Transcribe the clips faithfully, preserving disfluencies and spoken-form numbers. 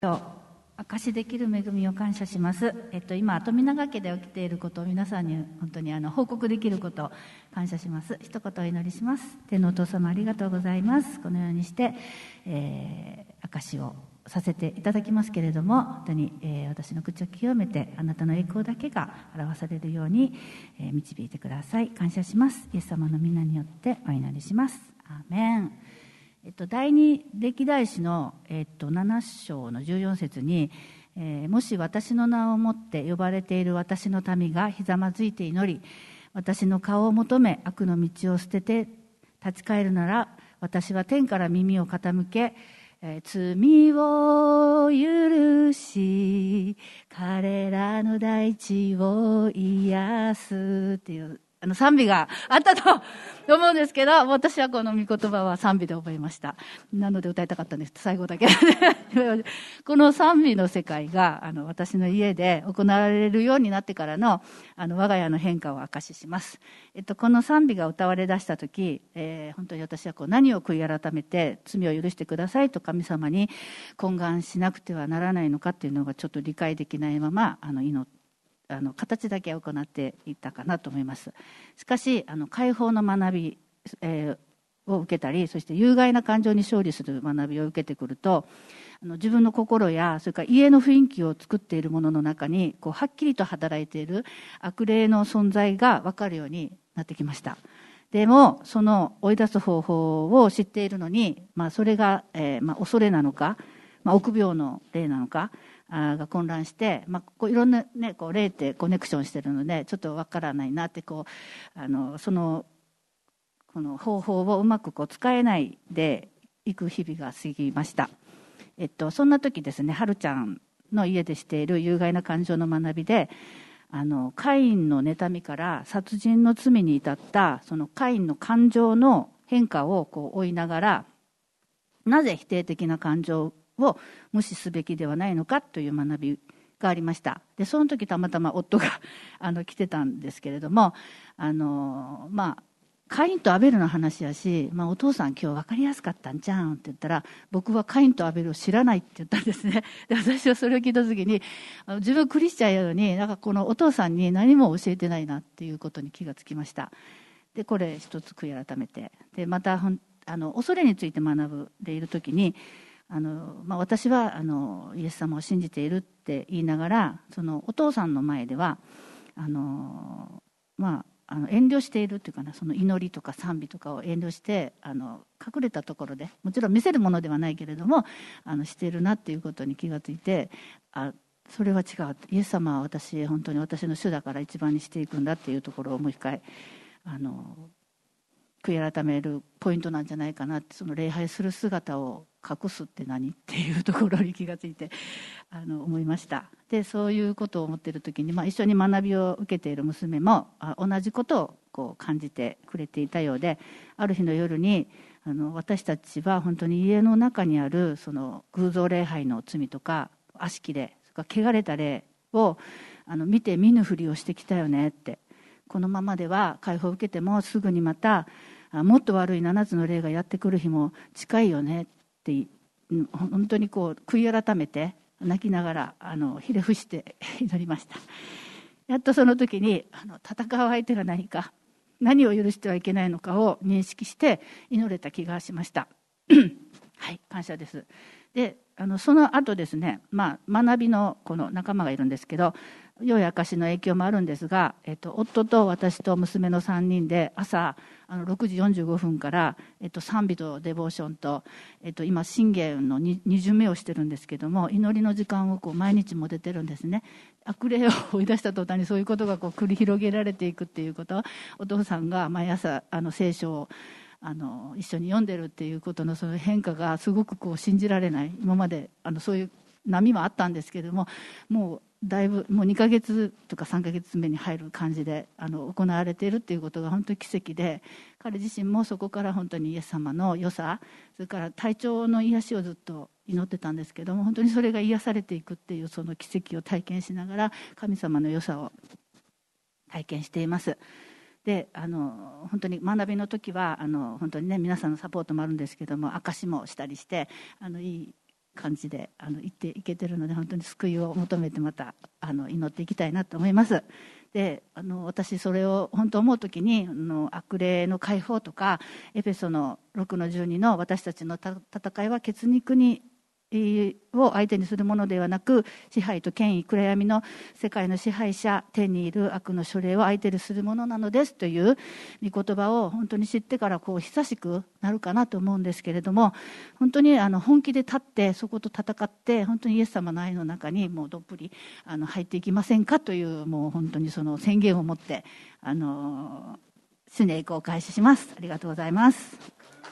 と証しできる恵みを感謝します。えっと、今富永家で起きていることを皆さんに本当にあの報告できることを感謝します。一言お祈りします。天のお父様、ありがとうございます。このようにして、えー、証しをさせていただきますけれども、本当に、えー、私の口を清めてあなたの栄光だけが表されるように、えー、導いてください。感謝します。イエス様の皆によってお祈りします。アーメン。えっと、第二歴代史の、えっと、なな章のじゅうよん節に、えー、もし私の名をもって呼ばれている私の民がひざまずいて祈り、私の顔を求め悪の道を捨てて立ち返るなら、私は天から耳を傾け、えー、罪を許し彼らの大地を癒すっていうあの賛美があったと思うんですけど、私はこの御言葉は賛美で覚えました。なので歌いたかったんです。最後だけこの賛美の世界があの私の家で行われるようになってからのあの我が家の変化を証しします。えっと、この賛美が歌われ出した時、えー、本当に私はこう何を悔い改めて罪を許してくださいと神様に懇願しなくてはならないのかっていうのがちょっと理解できないままあの祈ってあの形だけ行っていったかなと思います。しかしあの解放の学び、えー、を受けたり、そして有害な感情に勝利する学びを受けてくると、あの自分の心やそれから家の雰囲気を作っているものの中にこうはっきりと働いている悪霊の存在が分かるようになってきました。でもその追い出す方法を知っているのに、まあ、それが、えーまあ、恐れなのか、まあ、臆病の霊なのかが混乱して、まあ、こういろんな、ね、こう霊ってコネクションしてるのでちょっとわからないなってこうあのそのこの方法をうまくこう使えないでいく日々が過ぎました。えっと、そんな時ですね、はるちゃんの家でしている有害な感情の学びで、あのカインの妬みから殺人の罪に至ったそのカインの感情の変化をこう追いながら、なぜ否定的な感情を無視すべきではないのかという学びがありました。でその時たまたま夫があの来てたんですけれども、あのまあカインとアベルの話やし、まあ、お父さん今日分かりやすかったんじゃんって言ったら、僕はカインとアベルを知らないって言ったんですね。で私はそれを聞いた時に、あの自分クリスチャンやのになんかこのお父さんに何も教えてないなっていうことに気がつきました。でこれ一つ悔い改めて、でまたあの恐れについて学ぶでいる時に、あのまあ、私はあのイエス様を信じているって言いながら、そのお父さんの前ではあの、まあ、あの遠慮しているっていうかな、その祈りとか賛美とかを遠慮してあの隠れたところで、もちろん見せるものではないけれどもあのしているなっていうことに気がついて、あそれは違う、イエス様は私本当に私の主だから一番にしていくんだっていうところをもう一回あの悔い改めるポイントなんじゃないかなって、その礼拝する姿を隠すって何っていうところに気がついてあの思いました。でそういうことを思っている時に、まあ、一緒に学びを受けている娘もあ同じことをこう感じてくれていたようで、ある日の夜にあの私たちは本当に家の中にあるその偶像礼拝の罪とか悪しき霊、それから汚れた霊をあの見て見ぬふりをしてきたよねって、このままでは解放を受けてもすぐにまたもっと悪い七つの霊がやってくる日も近いよねって本当にこう悔い改めて泣きながらあのひれ伏して祈りました。やっとその時にあの戦う相手が何か、何を許してはいけないのかを認識して祈れた気がしましたはい、感謝です。であのその後ですね、まあ、学びのこの仲間がいるんですけど、良い証の影響もあるんですが、えっと、夫と私と娘のさんにんで朝あのろくじよんじゅうごふんから、えっと、賛美とデボーションと、えっと、今信玄のに巡目をしてるんですけども、祈りの時間をこう毎日も出てるんですね。悪霊を追い出した途端にそういうことがこう繰り広げられていくっていうこと、お父さんが毎朝あの聖書をあの一緒に読んでるっていうことのその変化がすごくこう信じられない。今まであのそういう波もあったんですけれども、もうだいぶもうにかげつとかさんかげつめに入る感じであの行われているっていうことが本当に奇跡で、彼自身もそこから本当にイエス様の良さ、それから体調の癒しをずっと祈ってたんですけども、本当にそれが癒されていくっていうその奇跡を体験しながら神様の良さを体験しています。であの本当に学びの時はあの本当にね皆さんのサポートもあるんですけども、証しもしたりしてあのいい感じであの言っていけてるので、本当に救いを求めてまたあの祈っていきたいなと思います。であの私それを本当思うときに、あの悪霊の解放とかエペソのろくのじゅうにの私たちのた戦いは血肉にを相手にするものではなく、支配と権威、暗闇の世界の支配者、天にいる悪の書類を相手にするものなのですという御言葉を本当に知ってからこう久しくなるかなと思うんですけれども、本当にあの本気で立ってそこと戦って、本当にイエス様の愛の中にもうどっぷりあの入っていきませんかという、もう本当にその宣言を持ってあの主に栄光を開始します。ありがとうございます。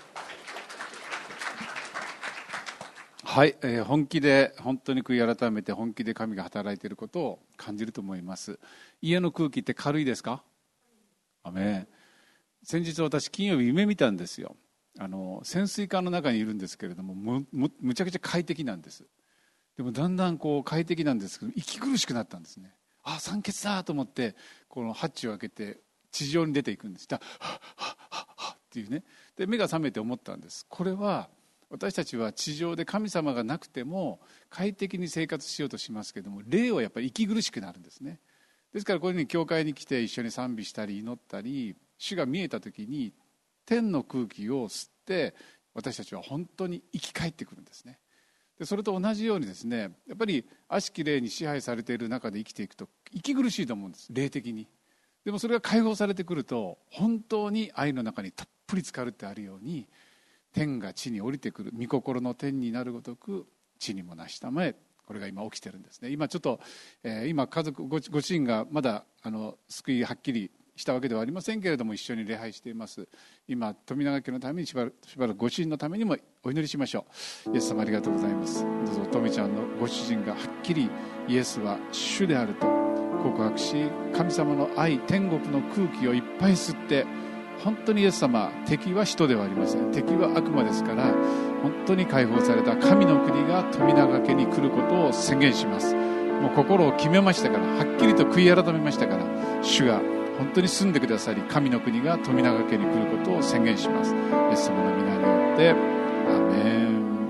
はい、えー、本気で本当に悔い改めて本気で神が働いていることを感じると思います。家の空気って軽いですか？アメン。先日私金曜日夢見たんですよ。あの潜水艦の中にいるんですけれども、 む, む, むちゃくちゃ快適なんです。でもだんだんこう快適なんですけど息苦しくなったんですね。あ、酸欠だと思ってこのハッチを開けて地上に出ていくんです。はっはっはっはっていうね。で目が覚めて思ったんです。これは私たちは地上で神様がなくても快適に生活しようとしますけども、霊はやっぱり息苦しくなるんですね。ですからこういうふうに教会に来て一緒に賛美したり祈ったり、主が見えた時に天の空気を吸って私たちは本当に生き返ってくるんですね。でそれと同じようにですね、やっぱり悪しき霊に支配されている中で生きていくと息苦しいと思うんです、霊的に。でもそれが解放されてくると本当に愛の中にたっぷり浸かるってあるように、天が地に降りてくる、御心の天になるごとく地にもなしたまえ、これが今起きてるんですね。今ちょっと、えー、今家族 ご, ご自身がまだあの救いはっきりしたわけではありませんけれども、一緒に礼拝しています。今富永家のためにしばらくしばらくご主人のためにもお祈りしましょう。イエス様ありがとうございます。どうぞ富ちゃんのご主人がはっきりイエスは主であると告白し、神様の愛、天国の空気をいっぱい吸って、本当にイエス様、敵は人ではありません。敵は悪魔ですから、本当に解放された神の国が富永家に来ることを宣言します。もう心を決めましたから、はっきりと悔い改めましたから、主が本当に住んでくださり、神の国が富永家に来ることを宣言します。イエス様の皆によってアーメ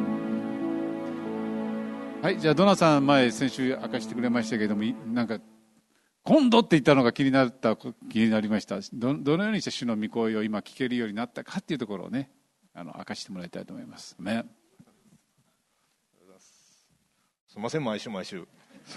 ン。はい、じゃあドナさん、前先週明かしてくれましたけれども、なんか今度って言ったのが気になった気になりました。 ど, どのようにして主の御声を今聞けるようになったかっていうところをね、あの明かしてもらいたいと思います。ね、 すみません、毎週毎週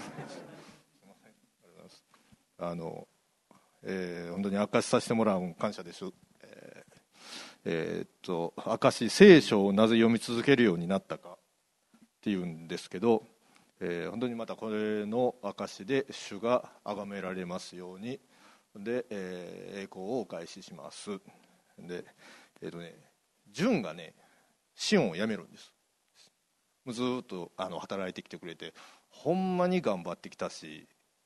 あの、えー、本当に明かしさせてもらう感謝です。えーえー、っと明かし聖書をなぜ読み続けるようになったかっていうんですけど、えー、本当にまたこれの証で主が崇められますようにで、えー、栄光をお返しします。で、えーとね、純がねシオンを辞めるんです。ずっとあの働いてきてくれて、ほんまに頑張ってきたし、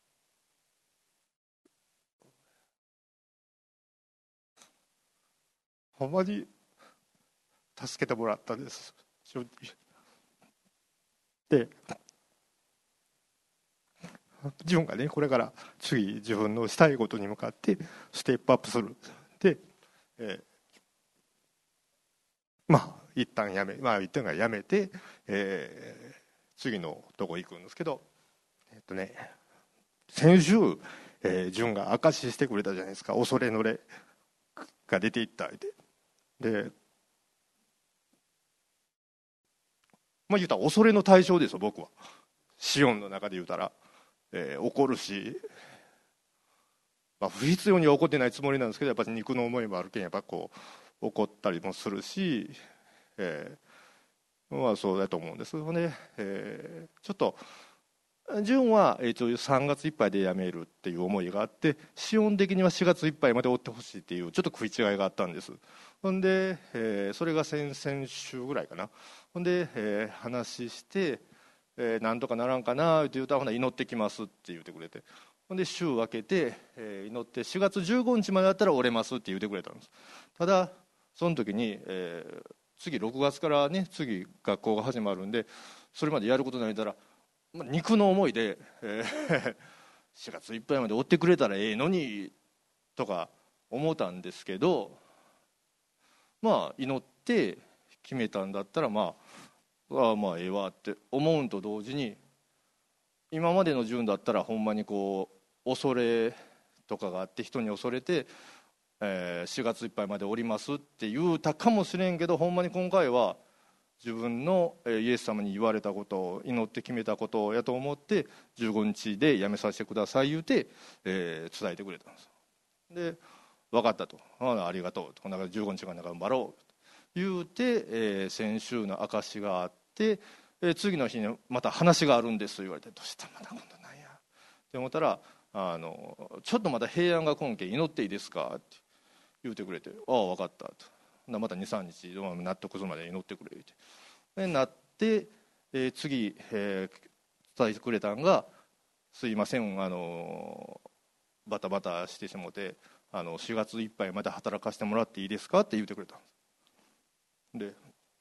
ほんまに助けてもらったんです、正直。で自分がねこれから次自分のしたいことに向かってステップアップする。で、えー、まあ一旦やめまあ一旦がやめて、えー、次のとこ行くんですけど、えっとね先週、えー、純が証ししてくれたじゃないですか。恐れの霊が出ていったで、でまあ言うたら恐れの対象ですよ、僕は。シオンの中で言うたら、えー、怒るし、まあ、不必要には怒ってないつもりなんですけど、やっぱり肉の思いもあるけん、やっぱこう怒ったりもするし、えー、まあそうだと思うんですよね。えー、ちょっと純は、えー、さんがついっぱいで辞めるっていう思いがあって、シオン的にはしがついっぱいまで追ってほしいっていうちょっと食い違いがあったんです。ほんで、えー、それが先々週ぐらいかな。ほんで、えー、話して、えー、なんとかならんかなって言うたら、ほな祈ってきますって言ってくれて、ほんで週分けて、えー、祈ってしがつじゅうごにちまでだったら折れますって言ってくれたんです。ただその時に、えー、次ろくがつからね次学校が始まるんで、それまでやることないんだら、まあ、肉の思いで、えー、しがついっぱいまで追ってくれたらええのにとか思ったんですけど、まあ祈って決めたんだったら、まあああまあええわって思うんと同時に、今までの順だったらほんまにこう恐れとかがあって人に恐れて、えー、しがついっぱいまでおりますって言うたかもしれんけど、ほんまに今回は自分のイエス様に言われたことを祈って決めたことやと思ってじゅうごにちで辞めさせてください言うて、えー、伝えてくれたんです。で分かったと、あありがとうと、なんかじゅうごにち間頑張ろうと言うて、えー、先週の証があって、えー、次の日にまた話があるんです言われて、どうしたまた今度なんやって思ったら、あのちょっとまた平安が今家祈っていいですかって言うてくれて、ああ分かったと、またにさんにち納得するまで祈ってくれってでなって、えー、次、えー、伝えてくれたんが、すいません、あのバタバタしてしもて、あのしがついっぱいまで働かせてもらっていいですかって言ってくれたんです。で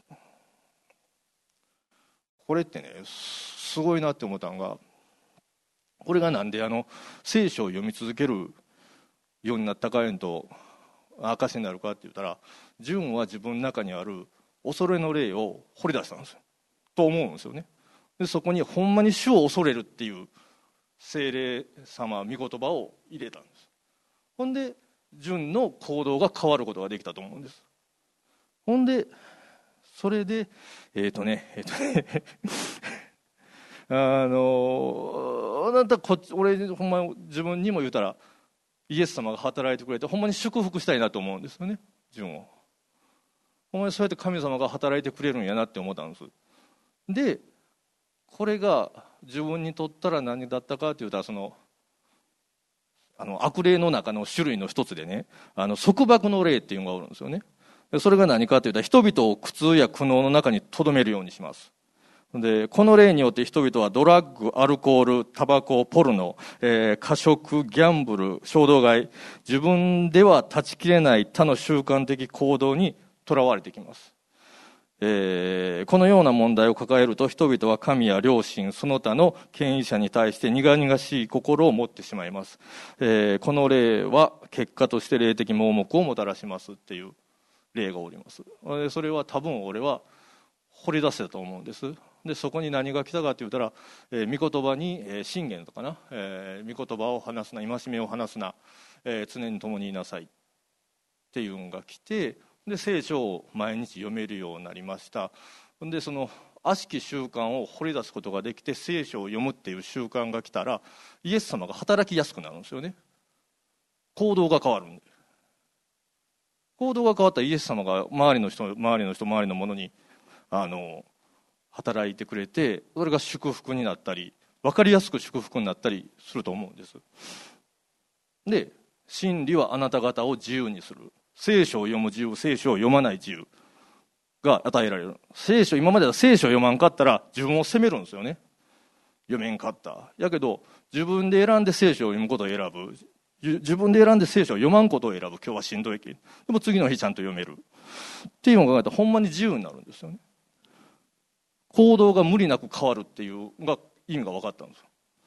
これってねすごいなって思ったのが、これがなんであの聖書を読み続けるようになったかえんと証になるかって言ったら、純は自分の中にある恐れの霊を掘り出したんですよと思うんですよね。でそこにほんまに主を恐れるっていう聖霊様御言葉を入れたんです。ほんで純の行動が変わることができたと思うんです。ほんでそれでえっ、ー、とねえっ、ー、とねあのあなたこっち俺ほんま自分にも言うたらイエス様が働いてくれてほんまに祝福したいなと思うんですよね。純をほんまにそうやって神様が働いてくれるんやなって思ったんです。でこれが自分にとったら何だったかって言ったら、そのあの悪霊の中の種類の一つでね、あの束縛の霊っていうのがおるんですよね。でそれが何かというと、人々を苦痛や苦悩の中に留めるようにします。でこの霊によって人々はドラッグ、アルコール、タバコ、ポルノ、えー、過食、ギャンブル、衝動買い、自分では断ち切れない他の習慣的行動にとらわれてきます。えー、このような問題を抱えると、人々は神や良心、その他の権威者に対して苦々しい心を持ってしまいます。えー、この霊は結果として霊的盲目をもたらしますっていう霊がおります。それは多分俺は掘り出せたと思うんです。でそこに何が来たかって言ったら、えー、御言葉に、えー、信玄とかな、えー、御言葉を話すな、戒めを話すな、えー、常に共にいなさいっていうのが来て、で聖書を毎日読めるようになりました。でその悪しき習慣を掘り出すことができて聖書を読むっていう習慣が来たら、イエス様が働きやすくなるんですよね。行動が変わるんで、行動が変わったらイエス様が周りの人周りの人周りのものにあの働いてくれて、それが祝福になったり、分かりやすく祝福になったりすると思うんです。で真理はあなた方を自由にする。聖書を読む自由、聖書を読まない自由が与えられる。聖書、今までは聖書を読まんかったら自分を責めるんですよね。読めんかった。やけど自分で選んで聖書を読むことを選ぶ、自分で選んで聖書を読まんことを選ぶ。今日はしんどいけどでも次の日ちゃんと読めるっていうのを考えたらほんまに自由になるんですよね。行動が無理なく変わるっていうが意味が分かったん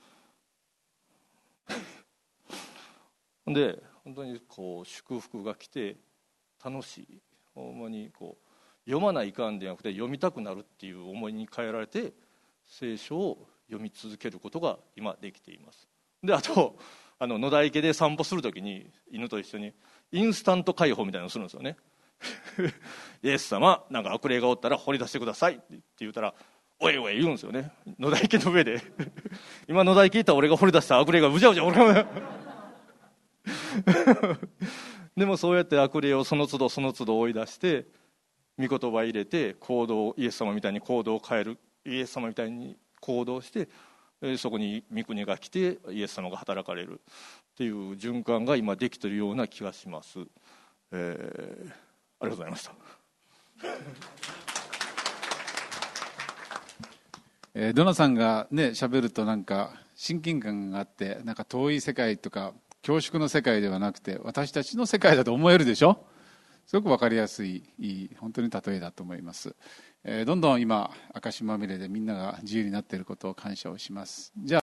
ですで本当にこう祝福が来て楽しい、ほんまにこう読まないかんでなくて読みたくなるっていう思いに変えられて、聖書を読み続けることが今できています。であとあの野田池で散歩するときに犬と一緒にインスタント解放みたいなのをするんですよねイエス様なんか悪霊がおったら掘り出してくださいって言ったらおいおい言うんですよね、野田池の上で今野田池行ったら俺が掘り出した悪霊がうじゃうじゃ俺がでもそうやって悪霊をその都度その都度追い出して御言葉入れて行動、イエス様みたいに行動を変える、イエス様みたいに行動してそこに御国が来てイエス様が働かれるっていう循環が今できているような気がします、えー、ありがとうございましたえー、ドナさんがね喋るとなんか親近感があって、なんか遠い世界とか恐縮の世界ではなくて私たちの世界だと思えるでしょ。すごく分かりやすいいい本当に例えだと思います、えー、どんどん今証まみれでみんなが自由になっていることを感謝をします。じゃあ